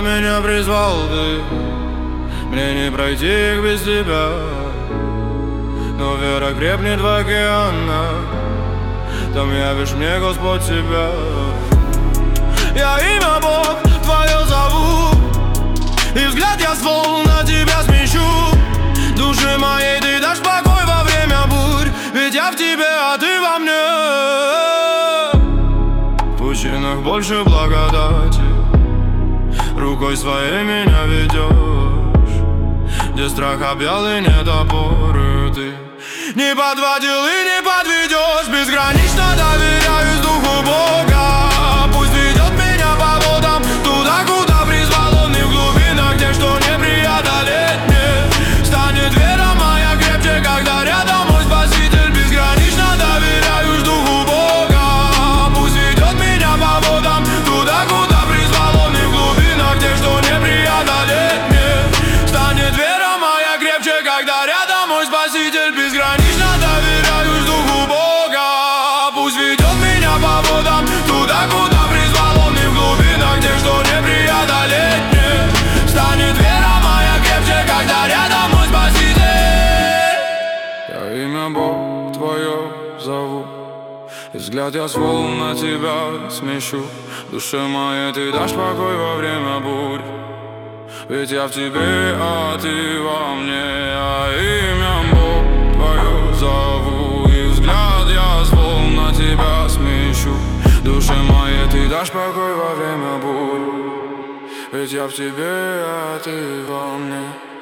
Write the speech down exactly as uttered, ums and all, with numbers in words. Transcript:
меня призвал ты, мне не пройти их без тебя. Но вера крепнет в океанах, там явишь мне, Господь, себя. Я имя Бог Твое зову, и взгляд я с волн на Тебя смещу. Душе моей Ты дашь покой во время бурь, ведь я в Тебе, а Ты во мне. В пучинах больше благодати, рукой Своей меня ведешь. Где страх объял и нет опоры, Ты не подводил и не подведешь. Безгранично доверяюсь Духу Бога, пусть ведет меня по водам туда, куда призвал Он, и в глубинах тех, что не преодолеть мне. Станет вера моя крепче, когда рядом мой Спаситель. Безгранично доверяюсь Духу Бога, пусть ведет меня по водам туда, куда призвал Он, и в глубинах тех, что не преодолеть мне. Станет вера моя крепче, когда рядом мой Спаситель. Безгранично доверяюсь Духу Бога, пусть ведет меня по водам туда, куда призвал Он, и в глубинах тех, что не преодолеть мне. Станет вера моя крепче, когда рядом мой Спаситель. Я имя Бог Твое зову, и взгляд я с волн на Тебя смещу. Душе моей Ты дашь покой во время бурь, ведь я в Тебе, а Ты во мне. Я имя Бог Твое зову, и взгляд я с волн на Тебя смещу. Душе моей Ты дашь покой во время бурь, ведь я в Тебе, а Ты во мне.